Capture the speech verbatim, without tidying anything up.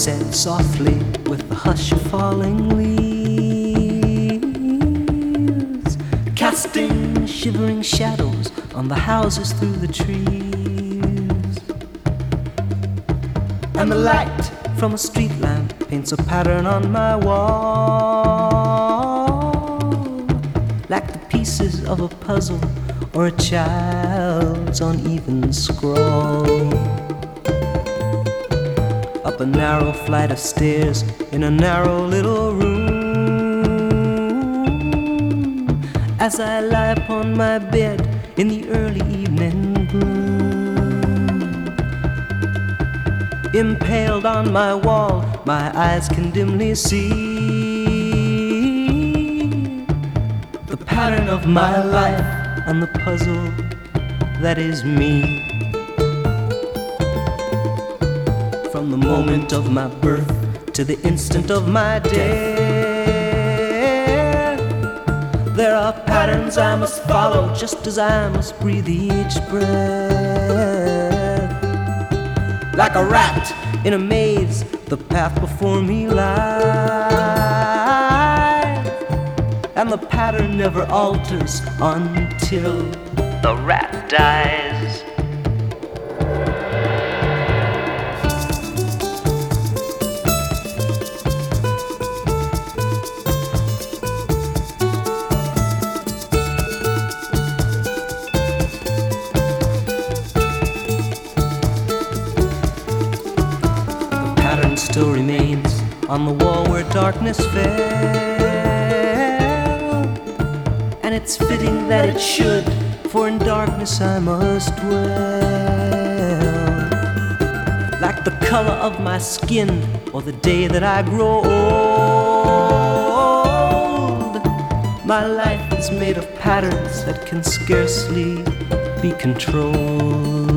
said softly with the hush of falling leaves, casting shivering shadows on the houses through the trees. And the light from a street lamp paints a pattern on my wall, like the pieces of a puzzle or a child's uneven scrawl. Up a narrow flight of stairs in a narrow little room, as I lie upon my bed in the early evening gloom. Impaled on my wall, my eyes can dimly see the pattern of my life and the puzzle that is me. From the moment of my birth to the instant of my death, there are patterns I must follow, just as I must breathe each breath. Like a rat in a maze, the path before me lies, and the pattern never alters until the rat dies. Still remains on the wall where darkness fell, and it's fitting that it should, for in darkness I must dwell. Like the color of my skin or the day that I grow old, my life is made of patterns that can scarcely be controlled.